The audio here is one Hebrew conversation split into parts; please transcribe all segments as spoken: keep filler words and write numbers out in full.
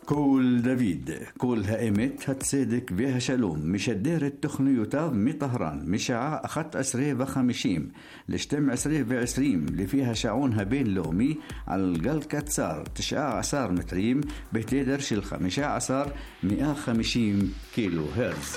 كول دافيد كول هائمت هتصدق بها شلوم مشدير التخنيوتاف مي طهران مشاع أخت أسري وخمشيم لشتم أسري بعسريم اللي فيها شعونها بين لومي على القل كتسار تشعى عصار متريم بتدرش الخمشة عصار مئة خمشيم كيلو هرتز.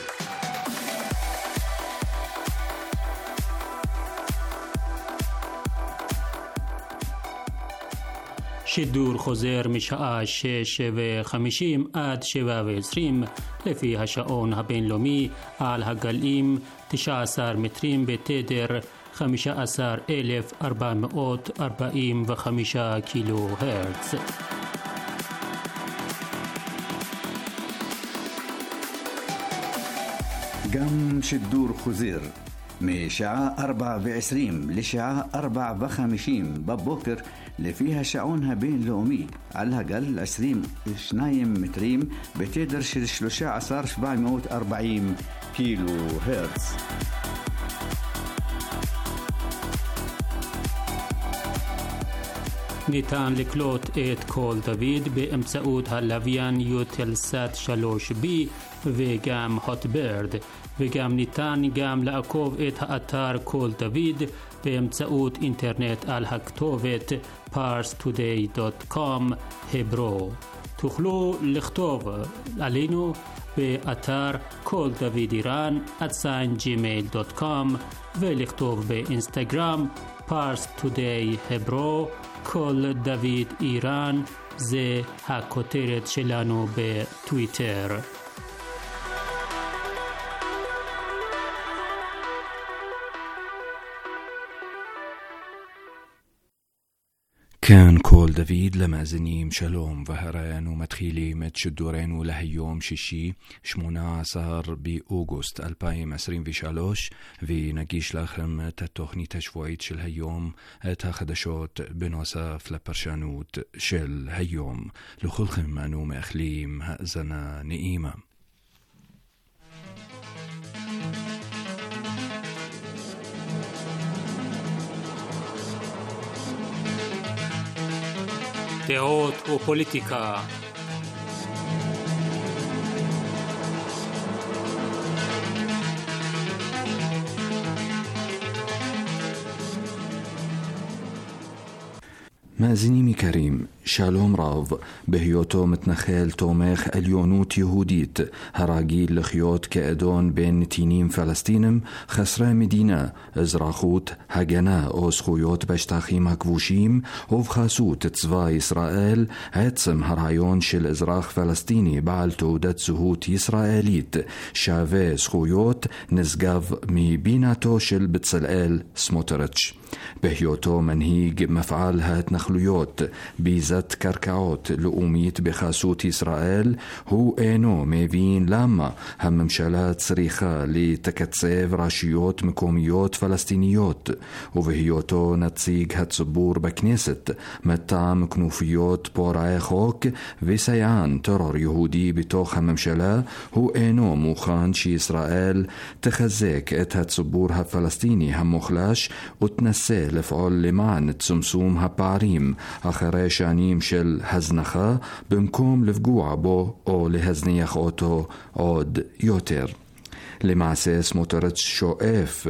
שידור חוזר משעה שש וחמישים עד שבע ועשרים לפי השעון הבינלאומי על הגלים תשע עשרה מטרים בתדר חמישה עשר אלף ארבע מאות ארבעים וחמישה קילו הרץ. גם שידור חוזר משעה ארבע ועשרים לשעה ארבע וחמישים בבוקר לפי השעון הבינלאומי על הגל עשרים ושניים מטרים בתדר של שלושה עשר שבע מאות ארבעים קילו הרץ. ניתן לקלוט את קול דוד באמצעות הלוויין יוטלסאט שלוש בי וגם הוטברד, וגם ניתן גם לעקוב את האתר קול דוד באמצעות אינטרנט על הכתובת פארס טודיי דוט קום הברו. תוכלו לכתוב עלינו באתר קול דוד איראן אטסיין ג'ימייל דוט קום ולכתוב באינסטגרם פארס טודיי הברו קול דוד איראן, זה הכותרת שלנו בטוויטר. كان كول دافيد لمازنيم شلوم وهران ومتخيلي متشدورين ولهيوم شيشي شمونا عصار بأوغوست ألبايم عسرين في شالوش في نجيش لخم تتوخني تشويت شل هيوم تاخدشوت بنوصف لبرشانوت شل هيوم لخلخم أنو مأخليم هأزنا نئيمة. דעות ופוליטיקה. מאזיני كريم שלום רב, בהיותו מתנחל תומך עליונות יהודית הרגיל לחיות כאדון בין נתינים פלסטינים חסרי מדינה, אזרחות, הגנה או זכויות בשטחים הכבושים ובחסות צבא ישראל, עצם הרעיון של אזרח פלסטיני בעל תעודת זהות ישראלית שווה זכויות נשגב מבינתו של בצלאל סמוטריץ'. בהיותו מנהיג מפעל ההתנחלויות ביזת קרקעות לאומית בחסות ישראל, הוא אינו מבין למה הממשלה צריכה לתקצב רשויות מקומיות פלסטיניות, ובהיותו נציג הציבור בכנסת מטעם כנופיות פורעי חוק וסייען טרור יהודי בתוך הממשלה, הוא אינו מוכן שישראל תחזק את הציבור הפלסטיני המוחלש ותנסה לפעול למען צמצום הפערים אחרי שנים של הזנחה במקום לפגוע בו או להזניח אותו עוד יותר. למעשה סמוטריץ' שואף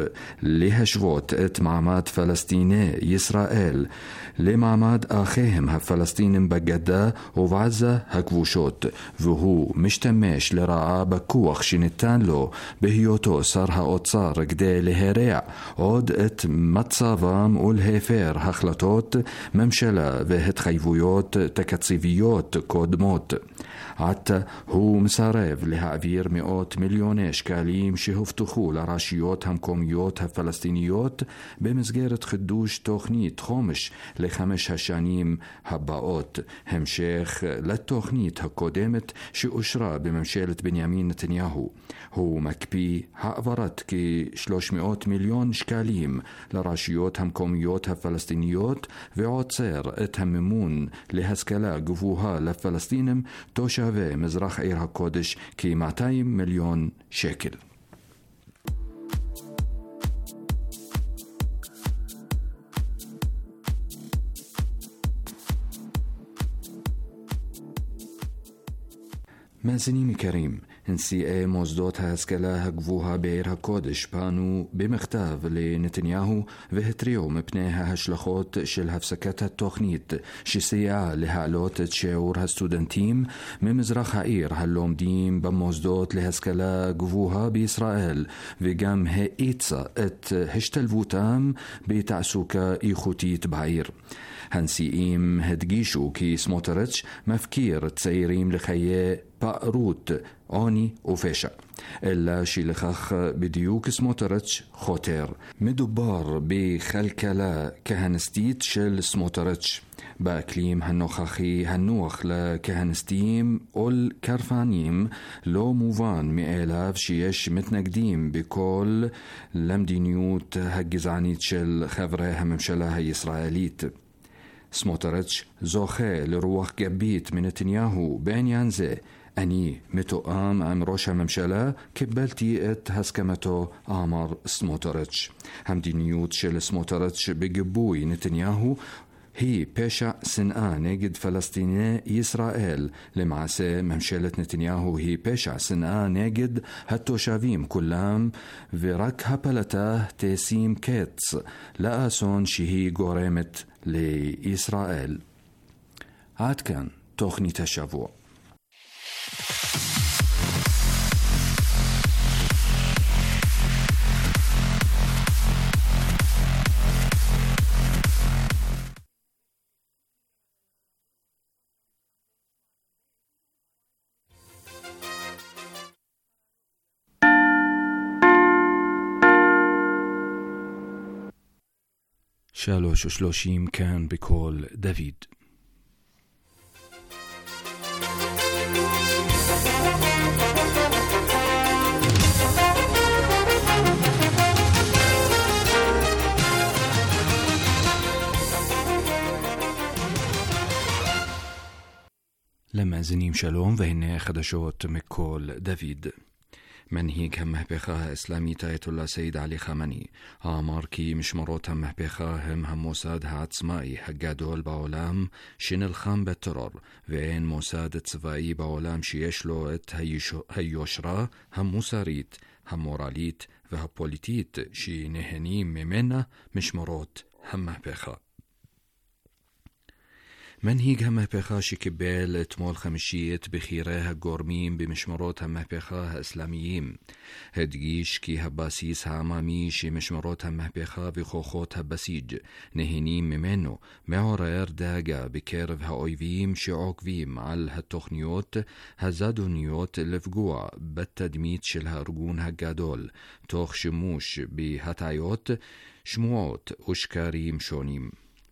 להשוות את מעמד פלסטיני ישראל למעמד אחיהם הפלסטינים בגדה ובעזה הכבושות, והוא משתמש לרעה בכוח שניתן לו בהיותו שר האוצר כדי להרע עוד את מצבם ולהפר החלטות ממשלה והתחייבויות תקציביות קודמות. עתה הוא מסרב להעביר מאות מיליוני שקלים שהובטחו לרשויות המקומיות הפלסטיניות במסגרת חידוש תוכנית חומש לחמש השנים הבאות, המשך לתוכנית הקודמת שאושרה בממשלת בנימין נתניהו. הוא מקפיא העברת כ-שלוש מאות מיליון שקלים לרשויות המקומיות הפלסטיניות ועוצר את המימון להשכלה גבוהה לפלסטינים תושבי מזרח עיר הקודש כ-מאתיים מיליון שקל. מאזינים יקרים, נשיאי מוסדות ההשכלה הגבוהה בעיר הקודש פנו במכתב לנתניהו והתריעו מפני ההשלכות של הפסקת התוכנית שסייעה להעלות את שיעור הסטודנטים ממזרח העיר הלומדים במוסדות להשכלה גבוהה בישראל, וגם האיצה את השתלבותם בתעסוקה איכותית בעיר. הנשיאים הדגישו כי סמוטריץ' מפקיר צעירים לחיי פערות, עוני ופשע, אלא שלכך בדיוק סמוטריץ' חותר. מדובר בכלכלה כהנסתית של סמוטריץ'. באקלים הנוכחי הנוח לכהנסתים או לקרפנים לא מובן מאליו שיש מתנגדים בכל למדיניות הגזענית של חברי הממשלה הישראלית. סמוטריץ' זוכה לרוח גבית מנתניהו בעניין זה. אני מתואם עם ראש הממשלה, קיבלתי את הסכמתו, אמר סמוטריץ'. המדיניות של סמוטריץ' בגיבוי נתניהו היא פשע שנאה נגד פלסטיני ישראל. למעשה ממשלת נתניהו היא פשע שנאה נגד התושבים כולם, ורק הפלתה תשים קץ לאסון שהיא גורמת לישראל. עד כאן תוכנית השבוע. שלוש ושלושים כאן בקול דוד. למאזינים שלום, והנה חדשות מקול דוד. מנהיג המהפכה האסלאמית אייתוללה סייד עלי חמני אמר כי משמרות המהפכה הם המוסד העצמאי הגדול בעולם שנלחם בטרור, ואין מוסד צבאי בעולם שיש לו את היושרה המוסרית, המורלית והפוליטית שנהנים ממנה משמרות המהפכה. מנהיג המהפכה שקיבל אתמול חמישי את בחירי הגורמים במשמרות המהפכה האסלאמיים הדגיש כי הבסיס העממי שמשמרות המהפכה וכוחות הבסיג' נהנים ממנו מעורר דאגה בקרב האויבים שעוקבים על התוכניות הזדוניות לפגוע בתדמית של הארגון הגדול תוך שימוש בהטעיות, שמועות ושקרים שונים.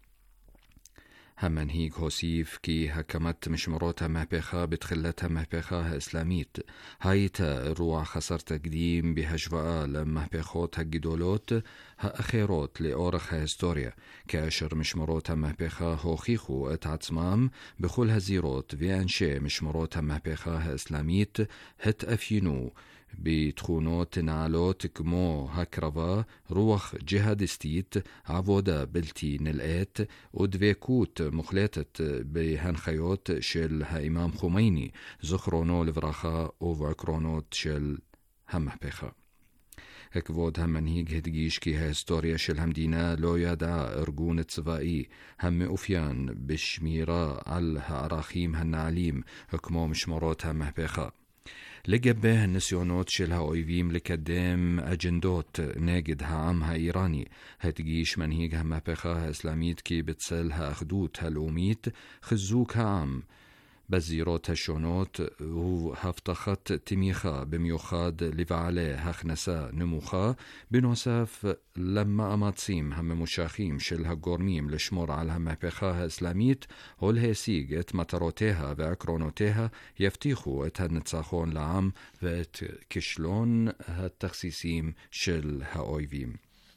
המנהיג הוסיף כי הקמת משמרות המהפכה בתחילת המהפכה האסלאמית הייתה אירוע חסר תקדים בהשוואה למהפכות הגדולות האחרות לאורך ההיסטוריה, כאשר משמרות המהפכה הוכיחו את עצמם בכל הזירות, ואנשי משמרות המהפכה האסלאמית התאפיינו בתכונות נעלות כמו הקרבה, רוח ג'יהאדיסטית, עבודה בלתי נלאית ודבקות מוחלטת בהנחיות של האימאם חומייני, זכרונו לברכה, ובעקרונות של המהפכה. כבוד המנהיג הדגיש כי ההיסטוריה של המדינה לא ידעה ארגון צבאי המאופיין בשמירה על הערכים הנעלים כמו משמרות המהפכה. לגבי הניסיונות של האויבים לקדם אג'נדות נגד העם האיראני, הדגיש מנהיג המהפכה האסלאמית כי בצל האחדות הלאומית, חיזוק העם בזירות השונות והבטחת תמיכה במיוחד לבעלי הכנסה נמוכה, בנוסף למאמצים הממושכים של הגורמים לשמור על המהפכה האסלאמית ולהשיג את מטרותיה ועקרונותיה, יבטיחו את הניצחון לעם ואת כישלון התכסיסים של האויבים.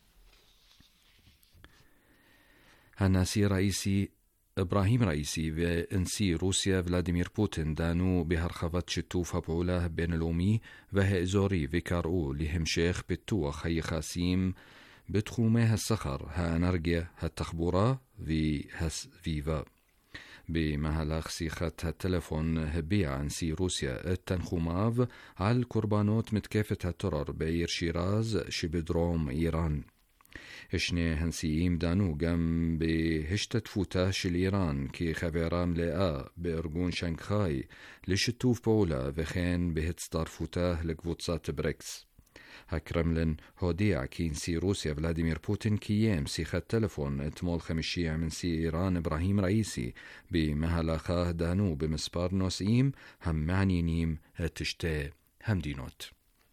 הנשיא ראיסי אברהים ראיסי ונשיא רוסיה ולדימיר פוטין דנו בהרחבת שיתוף הפעולה הבינלאומי והאזורי וקראו להמשך פיתוח היחסים בתחומי הסחר, האנרגיה, התחבורה והסביבה. במהלך שיחת הטלפון הביע נשיא רוסיה את תנחומיו על קורבנות מתקפת הטרור בעיר שיראז שבדרום איראן. שני הנשיאים דנו גם בהשתתפותה של איראן כחברה מלאה בארגון שנגחאי לשיתוף פעולה וכן בהצטרפותה לקבוצת בריקס. הקרמלין הודיע כי נשיא רוסיה ולדימיר פוטין קיים שיחת טלפון אתמול חמישי עם נשיא איראן אברהים ראיסי, במהלכה דנו במספר נושאים המעניינים את שתי המדינות.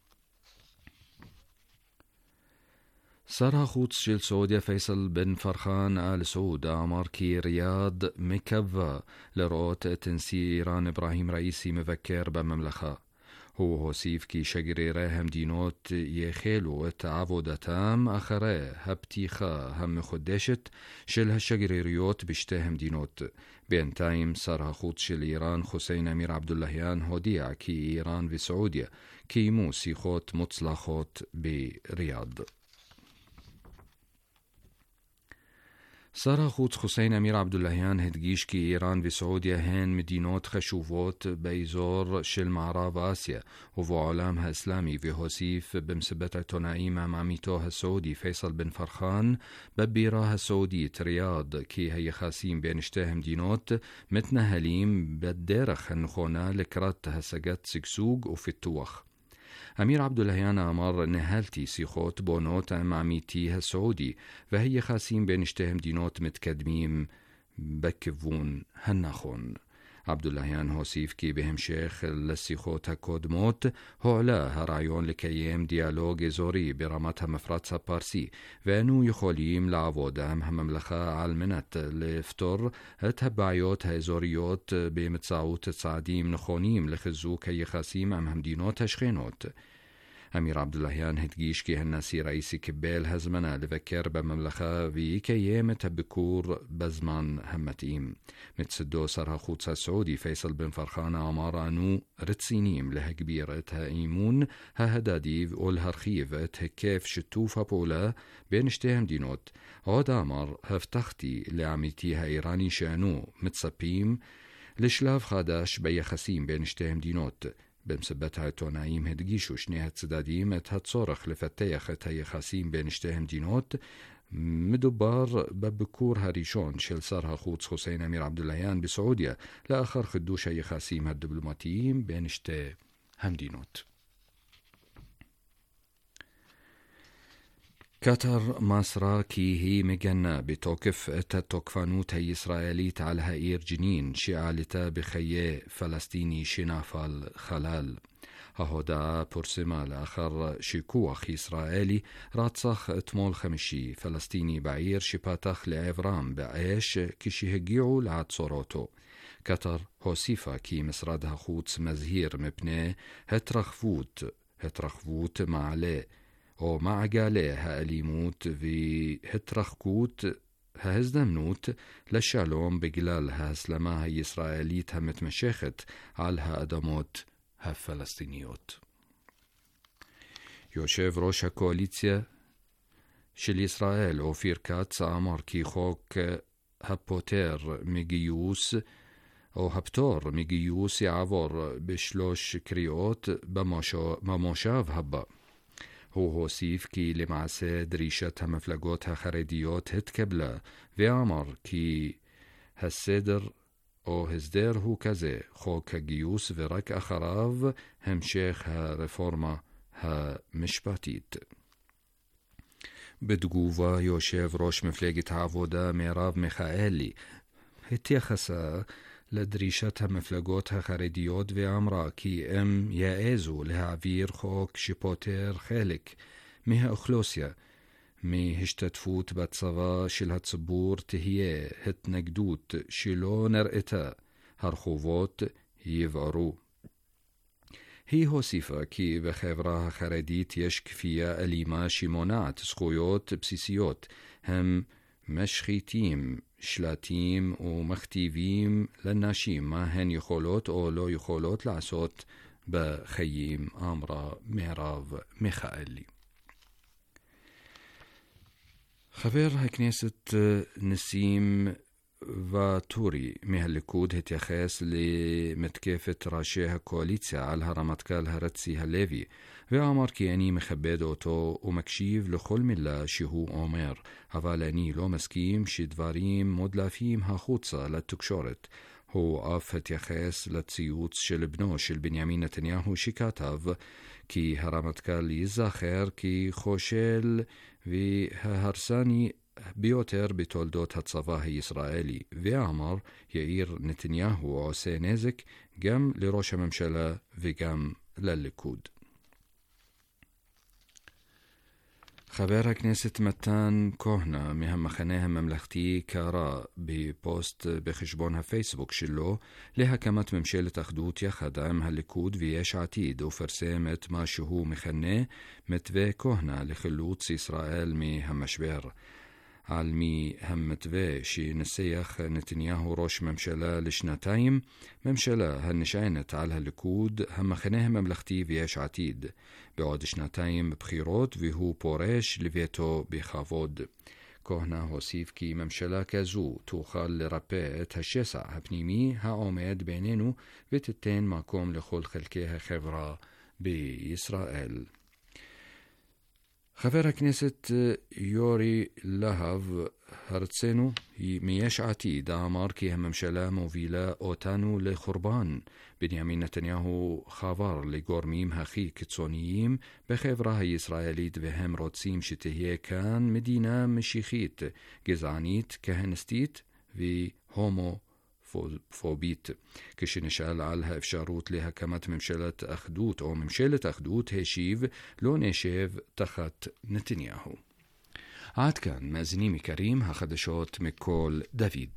שר החוץ של סעודיה פייסל בן פרחן אל סעוד אמר כי ריאד מקווה לראות את נשיא איראן אברהים ראיסי מבקר בממלכה. הוא הוסיף כי שגרירי המדינות יחלו את עבודתם אחרי הפתיחה המחודשת של השגריריות בשתי המדינות. בינתיים שר החוץ של איראן חוסיין אמיר עבדולהיאן הודיע כי איראן וסעודיה קיימו שיחות מוצלחות בריאד. שר החוץ חוסיין אמיר עבדולהיאן הדגיש כי איראן וסעודיה הן מדינות חשובות באזור של מערב אסיה ובעולם האסלאמי, והוסיף במסיבת העיתונאים עם עמיתו הסעודי פייסל בן פרחן בבירה הסעודית ריאד כי היחסים בין שתי המדינות מתנהלים בדרך הנכונה לקראת השגת שגשוג ופיתוח. אמיר עבדולהיאן אמר, נהלתי שיחות בונות עם עמיתי הסעודי והיחסים בין שתי המדינות מתקדמים בכיוון הנכון. עבדולהיאן הוסיף כי בהמשך לשיחות הקודמות הועלה הרעיון לקיים דיאלוג אזורי ברמת המפרץ הפרסי, ואנו יכולים לעבוד עם הממלכה על מנת לפתור את הבעיות האזוריות באמצעות צעדים נכונים לחיזוק היחסים עם המדינות השכנות. אמיר עבדולהיאן הדגיש כי הנשיא ראיסי קיבל הזמנה לבקר בממלכה ויקיים את הביקור בזמן המתאים. מצדו שר החוץ הסעודי פייסל בן פרחן אמר, אנו רציניים להגביר את האימון ההדדי ולהרחיב את היקף שיתוף הפעולה בין שתי המדינות. עוד אמר, הבטחתי לעמיתי האיראני שאנו מצפים לשלב חדש ביחסים בין שתי המדינות. במסיבת העיתונאים הדגישו שני הצדדים את הצורך לפתח את היחסים בין שתי המדינות. מדובר בביקור הראשון של שר החוץ חוסיין אמיר עבדולהיאן בסעודיה לאחר חידוש היחסים הדיפלומטיים בין שתי המדינות. קטר מסרה כי היא מגנה בתוקף את התוקפנות הישראלית על העיר ג'נין שעלתה בחיי פלסטיני שנפל חלל. ההודעה פורסמה לאחר שכוח ישראלי רצח אתמול חמישי פלסטיני בעיר שפתח לעברם באש כשהגיעו לעצור אותו. קטר הוסיפה כי משרד החוץ מזהיר מפני התרחבות, התרחבות מעלה או מעגלי האלימות והתרחקות ההזדמנות לשלום בגלל ההסלמה הישראלית המתמשכת על האדמות הפלסטיניות. יושב ראש הקואליציה של ישראל אופיר כץ אמר כי חוק הפוטר מגיוס או הפטור מגיוס יעבור בשלוש קריאות במושב הבא. הוא הוסיף כי למעשה דרישת המפלגות החרדיות התקבלה, ואמר כי הסדר או הסדר הוא כזה, חוק הגיוס ורק אחריו המשך הרפורמה המשפטית. בתגובה יושב ראש מפלגת העבודה מרב מיכאלי התייחסה לדרישת המפלגות החרדיות ואמרה כי הם יעזו להעביר חוק שפוטר חלק מהאוכלוסייה מהשתתפות בצבא של הציבור תהיה התנגדות שלא נראתה, הרחובות יבערו. היא הוסיפה כי בחברה החרדית יש כפייה אלימה שמונעת זכויות בסיסיות, הם משחיתים שלטים ומכתיבים לנשים מה הן יכולות או לא יכולות לעשות בחיים, אמרה מרב מיכאלי. חבר הכנסת נסים וטורי מהליכוד התייחס למתקפת ראשי הקואליציה על הרמטכ"ל הרצי הלוי, ואמר כי אני מכבד אותו ומקשיב לכל מילה שהוא אומר, אבל אני לא מסכים שדברים מודלפים החוצה לתקשורת. הוא אף התייחס לציוץ של בנו של בנימין נתניהו שכתב כי הרמטכ"ל ייזכר כחושל וההרסני ביותר בתולדות הצבא הישראלי, ואמר יאיר נתניהו עושה נזק גם לראש הממשלה וגם לליכוד. חבר הכנסת מתן כהנא מהמחנה הממלכתי קרא בפוסט בחשבון הפייסבוק שלו להקמת ממשלת אחדות יחד עם הליכוד ויש עתיד, ופרסם את מה שהוא מכנה מתווה כהנא לחילוץ ישראל מהמשבר. על מי המתווה שנסח נתניהו ראש ממשלה לשנתיים, ממשלה הנשענת על הליכוד, המחנה הממלכתי ויש עתיד, בעוד שנתיים בחירות והוא פורש לביתו בכבוד. כהנא הוסיף כי ממשלה כזו תוכל לרפא את השסע הפנימי העומד בינינו ותיתן מקום לכל חלקי החברה בישראל. חבר הכנסת יורי להב הרצנו מיש עתיד אמר כי הממשלה מובילה אותנו לחורבן. בנימין נתניהו חבר לגורמים הכי קיצוניים בחברה הישראלית והם רוצים שתהיה כאן מדינה משיחית, גזענית, כהניסטית והומו פובית. כשנשאל על האפשרות להקמת ממשלת אחדות או ממשלת אחדות, השיב לא נשב תחת נתניהו. עד כאן מאזינים יקרים, החדשות מכל דוד.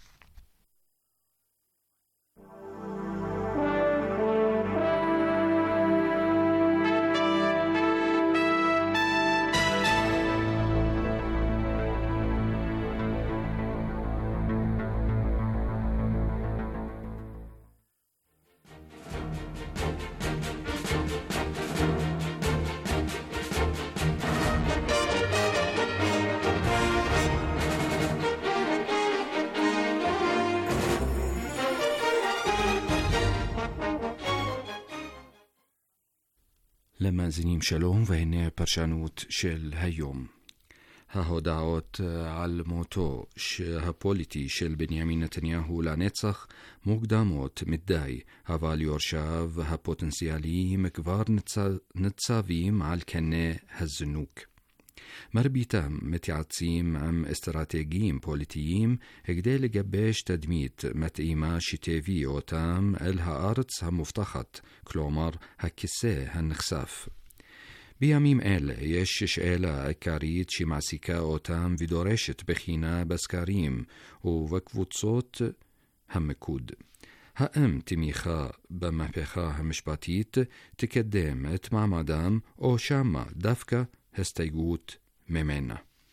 למאזינים שלום, והנה הפרשנות של היום. ההודעות על מותו הפוליטי של בנימין נתניהו לנצח מוקדמות מדי, אבל יורשיו הפוטנציאליים כבר ניצבים על קנה הזנוק. מרביתם מתייעצים עם אסטרטגיים פוליטיים כדי לגבש תדמית מתאימה שתביא אותם אל הארץ המובטחת, כלומר הכיסא הנחשף. בימים אלה יש שאלה עיקרית שמעסיקה אותם ודורשת בחינה בסקרים ובקבוצות המיקוד. האם תמיכה במהפכה המשפטית תקדם את מעמדם או שמה דווקא הסתייגות ממנה?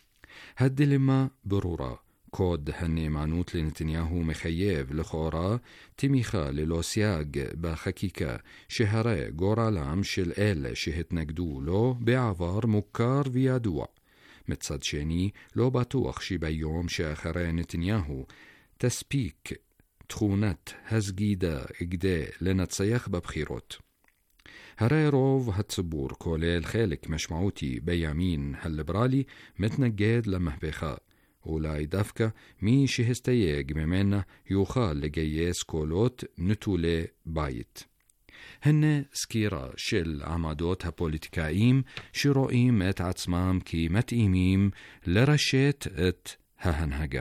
הדילמה ברורה. קוד הנאמנות לנתניהו מחייב לכאורה תמיכה ללא סייג בחקיקה, שהרי גורלם של אלה שהתנגדו לו בעבר מוכר וידוע. מצד שני, לא בטוח שביום שאחרי נתניהו תספיק תכונת הסגידה כדי לנצח בבחירות. הרי רוב הציבור, כולל חלק משמעותי בימין הליברלי, מתנגד למהפכה. אולי דווקא מי שהסתייג ממנה יוכל לגייס קולות נטולי בית. הנה סקירה של עמדות הפוליטיקאים שרואים את עצמם כמתאימים לרשת את ההנהגה.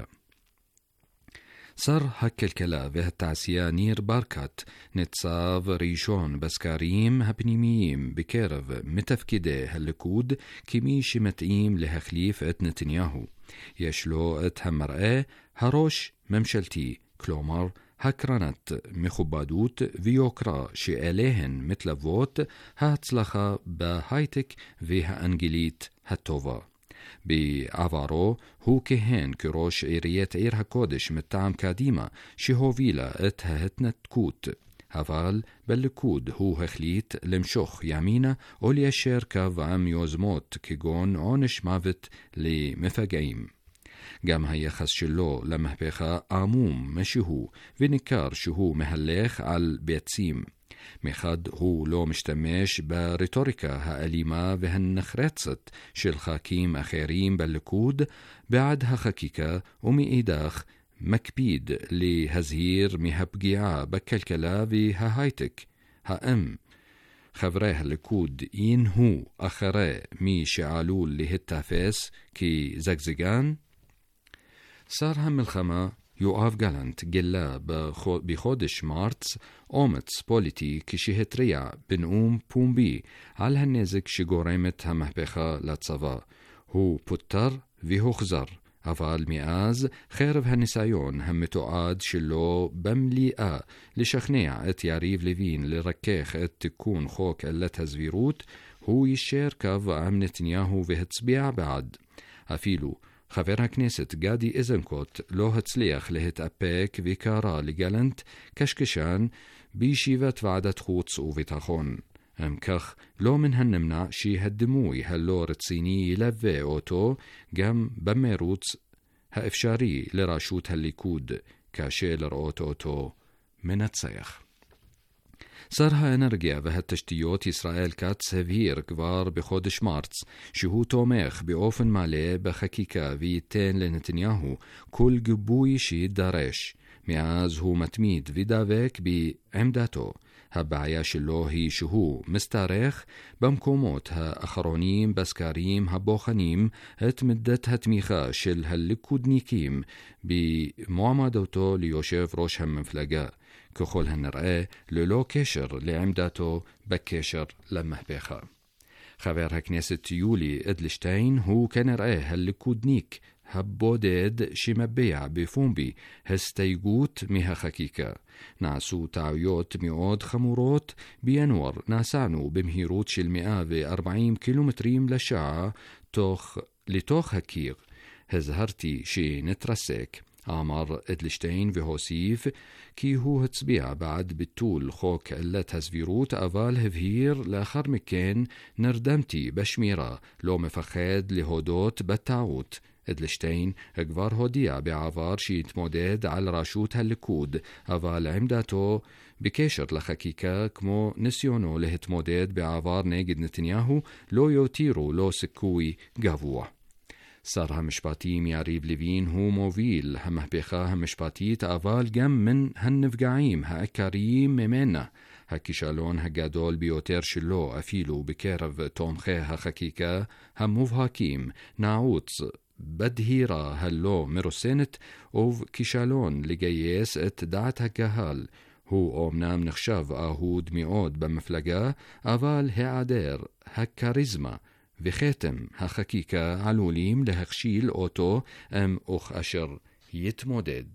שר הכלכלה והתעשייה ניר ברקת ניצב ראשון בסקרים הפנימיים בקרב מתפקידי הליכוד כמי שמתאים להחליף את נתניהו. יש לו את המראה הראש ממשלתי, כלומר הקרנת מכובדות ויוקרה שאליהן מתלוות ההצלחה בהייטק והאנגלית הטובה. בעברו הוא כהן כראש עיריית עיר הקודש מטעם קדימה שהובילה את ההתנתקות, אבל בליכוד הוא החליט למשוך ימינה או ליישר קו עם יוזמות כגון עונש מוות למפגעים. גם היחס שלו למהפכה עמום משהו, וניכר שהוא מהלך על ביצים. מחד הוא לא משתמש ברטוריקה האלימה והנחרצת של ח"כים אחרים בליכוד בעד החקיקה, ומאידך מקפיד להזהיר מהפגיעה בכלכלה וההייטק. האם חברי הליכוד ינהו אחרי מי שעלול להתתפס כזגזגן? שר המלחמה יואב גלנט גילה בחודש מרץ אומץ פוליטי כשהתריע בנאום פומבי על הנזק שגורמת המהפכה לצבא. הוא פוטר והוחזר, אבל מאז חרב הניסיון המתועד שלו במליאה לשכנע את יריב לוין לרכך את תיקון חוק עילת הסבירות, הוא יישר קו עם נתניהו והצביע בעד. אפילו חבר הכנסת גדי איזנקוט לא הצליח להתאפק וקרא לגלנט קשקשן בישיבת ועדת חוץ וביטחון. אם כך, לא מן הנמנע שהדימוי הלא רציני ילווה אותו גם במרוץ האפשרי לראשות הליכוד, כאשר לראות אותו מנצח. שר האנרגיה והתשתיות ישראל כץ הבהיר כבר בחודש מרץ שהוא תומך באופן מלא בחקיקה וייתן לנתניהו כל גיבוי שידרש. מאז הוא מתמיד ודבק בעמדתו. הבעיה שלו היא שהוא מסתרך במקומות האחרונים בסקרים הבוחנים את מידת התמיכה של הליכודניקים במועמדותו ליושב ראש המפלגה, ככל הנראה ללא קשר לעמדתו בקשר למהפכה. חבר הכנסת יולי אדלשטיין הוא כנראה הליכודניק הבודד שמביע בפומבי הסתייגות מהחקיקה. נעשו טעויות מאוד חמורות. בינואר נסענו במהירות של מאה וארבעים קילומטרים לשעה תוך, לתוך הקיר. הזהרתי שנתרסק, אמר אדלשטיין, והוסיף כי הוא הצביע בעד ביטול חוק עילת הסבירות, אבל הבהיר לאחר מכן נרדמתי בשמירה, לא מפחד להודות בטעות. אדלשטיין כבר הודיע בעבר שיתמודד על ראשות הליכוד, אבל עמדתו בקשר לחקיקה כמו ניסיונו להתמודד בעבר נגד נתניהו לא יותירו לו סיכוי גבוה. שר המשפטים יריב לוין הוא מוביל המהפכה המשפטית, אבל גם מן הנפגעים העיקריים ממנה. הכישלון הגדול ביותר שלו, אפילו בקרב תומכי החקיקה המובהקים, נעוץ בדהירה הלא מרוסנת ובכישלון לגייס את דעת הקהל. הוא אומנם נחשב אהוד מאוד במפלגה, אבל היעדר הכריזמה וחתם החקיקה עלולים להכשיל אותו אם וכאשר יתמודד.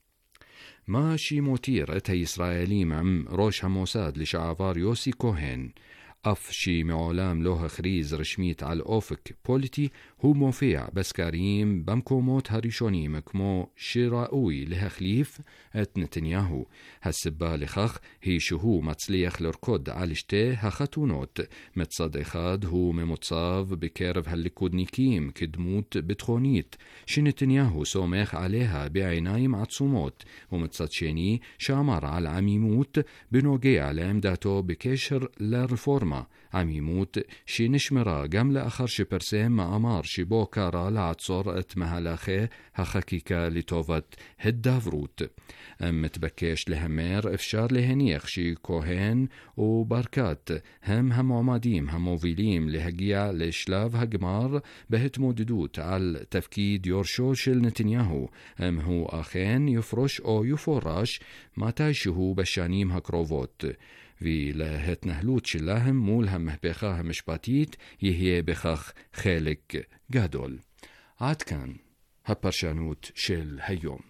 מה שמותיר את הישראלים עם ראש המוסד לשעבר יוסי כהן, אף שמעולם לא הכריז רשמית על אופק פוליטי, הוא מופיע בסקרים במקומות הראשונים כמו שראוי להחליף את נתניהו. הסיבה לכך היא שהוא מצליח לרקוד על שתי החתונות. מצד אחד הוא ממוצב בקרב הליכודניקים כדמות ביטחונית שנתניהו סומך עליה בעיניים עצומות, ומצד שני שאמר על עמימות בנוגע לעמדתו בקשר לרפורמה, עמימות שנשמרה גם לאחר שפרסם מאמר שבו קרא לעצור את מהלכי החקיקה לטובת הדברות. מתבקש להמר, אפשר להניח שכהן וברקת הם המועמדים המובילים להגיע לשלב הגמר בהתמודדות על תפקיד יורשו של נתניהו, אם הוא אכן יפרוש או יפורש מתישהו בשנים הקרובות. ולהתנהלות שלהם מול המהפכה המשפטית יהיה בכך חלק גדול. עד כאן הפרשנות של היום.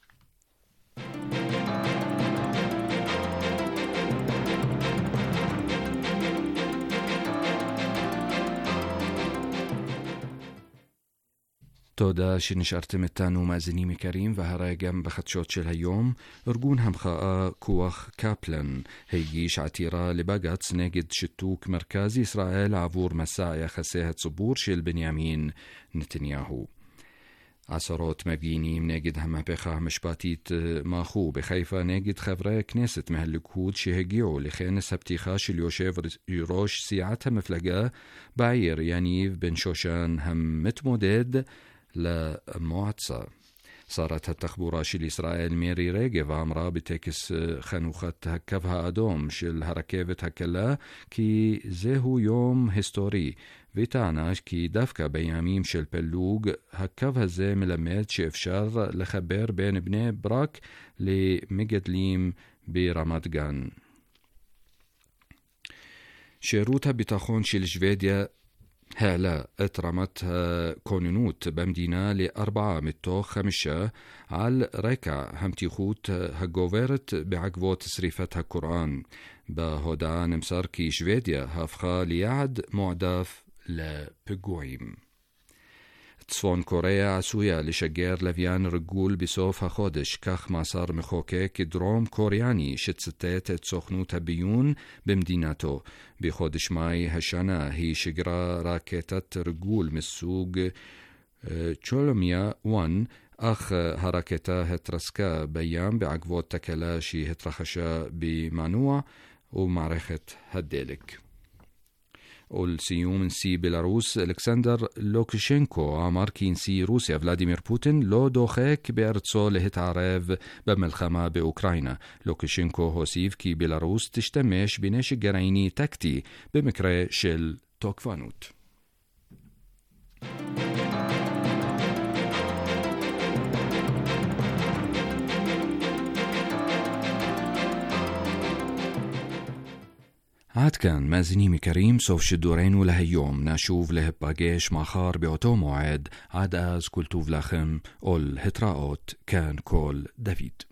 תודה שנשארתם איתנו מאזינים יקרים, והרי גם בחדשות של היום. ארגון המחאה כוח קפלן הגיש עתירה לבג"ץ נגד שיתוק מרכז ישראל עבור מסע יחסי הציבור של בנימין נתניהו. עשרות מפגינים נגד המהפכה המשפטית מחו בחיפה נגד חברי הכנסת מהליכוד שהגיעו לכנס הפתיחה של יושב ראש סיעת המפלגה בעיר יניב בן שושן המתמודד למועצה. שרת התחבורה של ישראל מירי רגב אמרה בטקס חנוכת הקו האדום של הרכבת הקלה כי זהו יום היסטורי, וטענה כי דווקא בימים של פילוג הקו הזה מלמד שאפשר לחבר בין בני ברק למגדלים ברמת גן. שירות הביטחון של שוודיה העלה את רמת הכוננות במדינה לארבעה מתוך חמישה על רקע המתיחות הגוברת בעקבות שריפת הקוראן. בהודעה נמסר כי שוודיה הפכה ליעד מועדף לפיגועים. צפון קוריאה עשויה לשגר לוויין רגול בסוף החודש, כך מסר מחוקק דרום קוריאני שציטט את סוכנות הביון במדינתו. בחודש מאי השנה היא שגרה רקטת רגול מסוג צ'ולומיה אחת, אך הרקטה התרסקה בים בעקבות תקלה שהתרחשה במנוע ומערכת הדלק. ולסיום נשיא בלרוס אלכסנדר לוקשנקו אמר כי נשיא רוסיה ולדימיר פוטין לא דוחק בארצו להתערב במלחמה באוקראינה. לוקשנקו הוסיף כי בלרוס תשתמש בנשק גרעיני טקטי במקרה של תוקפנות. עד כאן מאזינים יקרים, סוף שידורנו להיום. נשוב להיפגש מחר באותו מועד. עד אז כל טוב לכם, ולהתראות. כאן כל דוד.